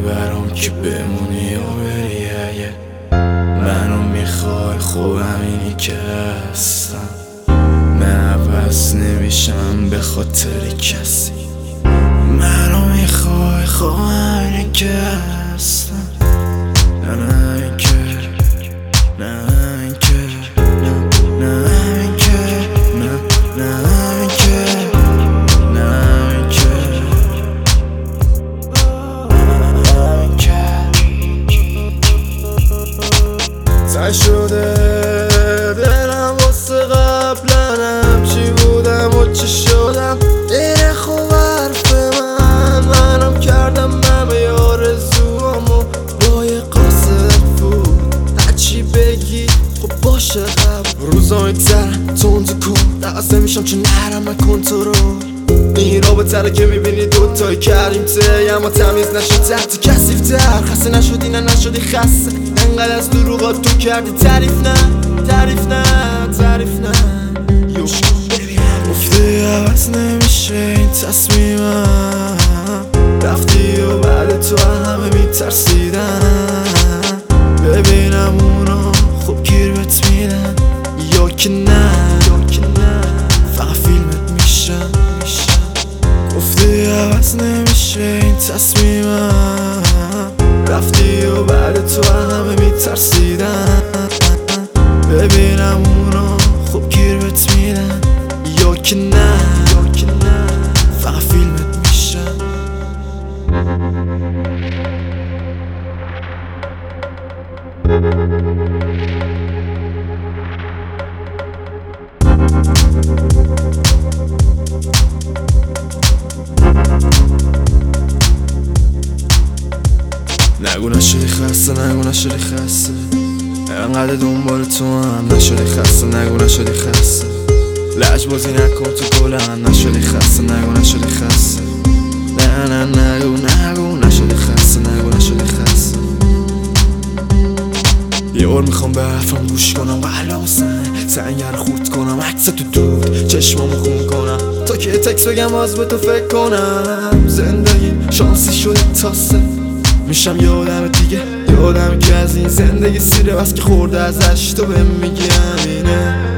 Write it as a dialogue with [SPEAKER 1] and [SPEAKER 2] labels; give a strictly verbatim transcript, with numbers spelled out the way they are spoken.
[SPEAKER 1] برام که بمونی یا بری. اگه منو میخوای خوب همینی که هستم، من عوض نمیشم به خاطر کسی. منو میخوای خوب همینی که هستم، نه نه اینکه نه اینکه نه نه اینکه نه نه اینکه نه اینکه سعی شده دلم واسه قبلنم چی بودم و چی شدم. دیره خوب حرف من منم کردم همه آرزوامو با یه قاصد بود. هرچی بگی خب باشه قبل روزا میگذرن تند کن دست نمیشم چون نرم نکن تو رو. این رابطه رو که میبینی دوتایی کردیم ته اما تمیز نشد تحت کسیف تر. خسته نشدی نه نشدی خسته انقدر از دروغات تو کردی تعریف نه تعریف نه تعریف نه. یوش گفتی عوض نمیشه این تصمیمم، رفتی و بعد تو همه میترسیدن ببینم اونا خوب گیر بهت میدن یا که نه فقط فیلمت میشن. گفتی عوض نمیشه این تصمیمم، رفتی و بعد تو همه میترسیدن ببینم اونا خوب گیر بهت میدن یا که نه فقط فیلمت میشن. نگو نشدی خسته نگو نشدی خسته انقدر دنبال تو هم نشدی خسته نگو نشدی خسته لج بازی نکن تو گلم نشدی خسته نگو نشدی خسته نه نه نگو نگو نشدی خسته نگو نشدی خسته. یه بار میخوام به حرفم گوش کنم قلبم سنه سنگر خورد کنم عکس تو دود چشمامو خون کنم تا که تکس بگم باز به تو فکر کنم. زندگی شانسی شده تاسه میشم یه آدم دیگه یه آدمی که از این زندگی سیره بس که خورده ازش تو بهم میگی همینه.